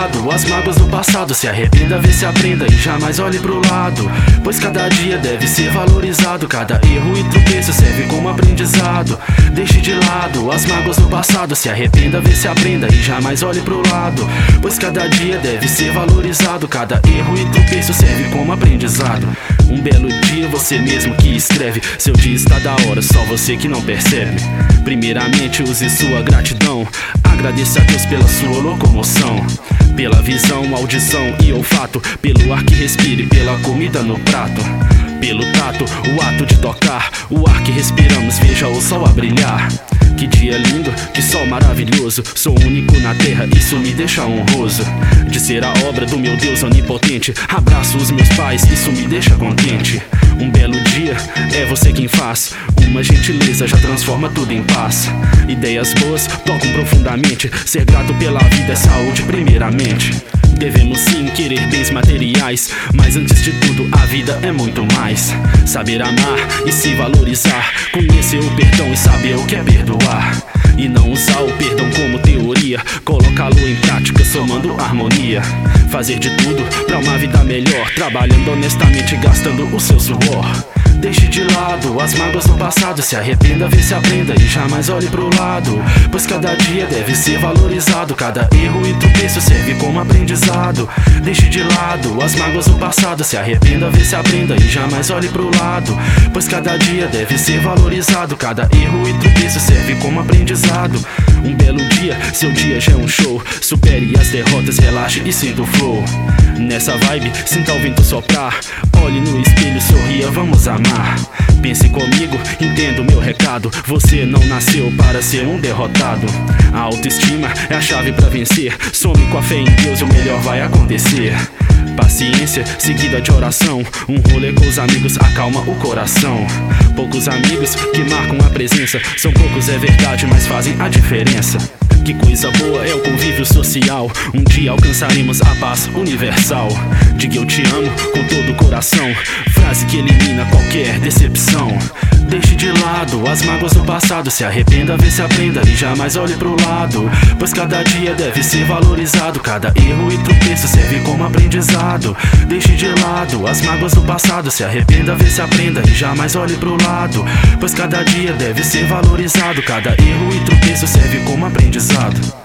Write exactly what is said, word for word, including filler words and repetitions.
lado as mágoas do passado. Se arrependa, vê se aprenda e jamais olhe pro lado, pois cada dia deve ser valorizado. Cada erro e tropeço serve como aprendizado. Deixe de lado as mágoas do passado. Se arrependa, vê se aprenda e jamais olhe pro lado, pois cada dia deve ser valorizado. Cada erro e tropeço serve como aprendizado. Um belo dia, você mesmo que escreve. Seu dia está da hora, só você que não percebe. Primeiramente use sua gratidão. Agradeça a Deus pela sua locomoção, pela visão, audição e olfato, pelo ar que respire, pela comida no prato, pelo tato, o ato de tocar, o ar que respiramos, veja o sol a brilhar. Que dia lindo, que sol maravilhoso. Sou único na terra, isso me deixa honroso de ser a obra do meu Deus onipotente. Abraço os meus pais, isso me deixa contente. Um belo dia, é você quem faz. Uma gentileza já transforma tudo em paz. Ideias boas tocam profundamente. Ser grato pela vida é saúde primeiramente. Devemos sim querer bens materiais, mas antes de tudo a vida é muito mais. Saber amar e se valorizar, conhecer o perdão e saber o que é perdoar. E não usar o perdão como teoria, colocá-lo em prática somando harmonia. Fazer de tudo pra uma vida melhor, trabalhando honestamente e gastando o seu suor. Deixe de lado as mágoas do passado. Se arrependa, vê se aprenda e jamais olhe pro lado, pois cada dia deve ser valorizado. Cada erro e tropeço serve como aprendizado. Deixe de lado as mágoas do passado. Se arrependa, vê se aprenda e jamais olhe pro lado, pois cada dia deve ser valorizado. Cada erro e tropeço serve como aprendizado. Um belo dia, seu dia já é um show. Supere as derrotas, relaxe e sinta o flow. Nessa vibe, sinta o vento soprar. Olhe no espelho, sorria, vamos amar. Pense comigo, entenda o meu recado. Você não nasceu para ser um derrotado. A autoestima é a chave pra vencer. Some com a fé em Deus e o melhor vai acontecer. Paciência seguida de oração. Um rolê com os amigos acalma o coração. Poucos amigos que marcam a presença. São poucos, é verdade, mas fazem a diferença. Que coisa boa é o convívio social. Um dia alcançaremos a paz universal. Diga eu te amo com todo o coração, frase que elimina qualquer decepção. Deixe de lado as mágoas do passado. Se arrependa, vê se aprenda e jamais olhe pro lado, pois cada dia deve ser valorizado. Cada erro e tropeço serve como aprendizado. Deixe de lado as mágoas do passado. Se arrependa, vê se aprenda e jamais olhe pro lado, pois cada dia deve ser valorizado. Cada erro e tropeço serve como aprendizado.